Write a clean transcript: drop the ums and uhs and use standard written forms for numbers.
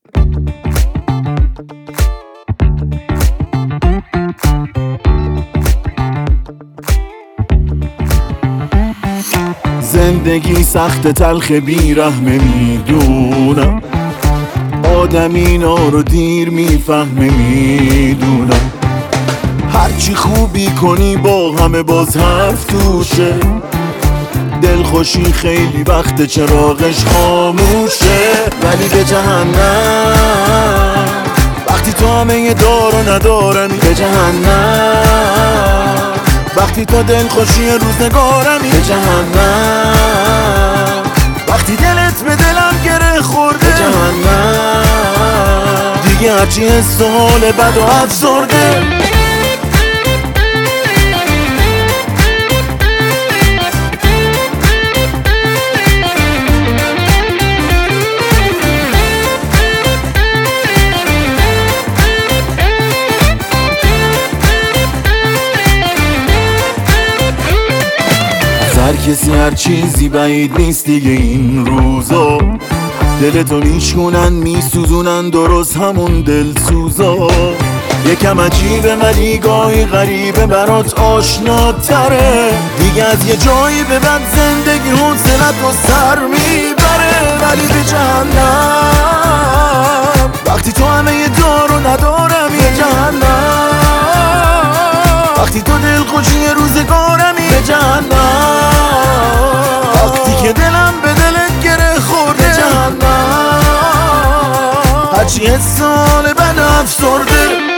زندگی سخت تلخ بیرحمه میدونم، آدم اینا رو دیر میفهمه میدونم. هرچی خوبی کنی با همه باز حرف توشه، دلخوشی خیلی وقت چراغش خاموشه. ولی به جهنم وقتی تو همه دار و ندارمی، به جهنم وقتی تو دلخوشی روزگارمی، به جهنم وقتی دلت به دلم گره خورده، به جهنم دیگه هرچی حس و حال بد و افسرده. هر کسی هر چیزی بعید نیست دیگه این روزا، دلتو میشکنن میسوزونن درست همون دلسوزا. یکم عجیبه ولی گاهی غریبه برات آشناتره، دیگه از یه جایی به بعد زندگی حوصلت رو سر میبره. ولی به جهنم وقتی تو همه دار و ندارمی، به جهنم وقتی تو دلخوشی روزگارمی، به جهنم وقتی که دلم به دلت گره خورده، به جهنم هرچی حس حال بد افسرده.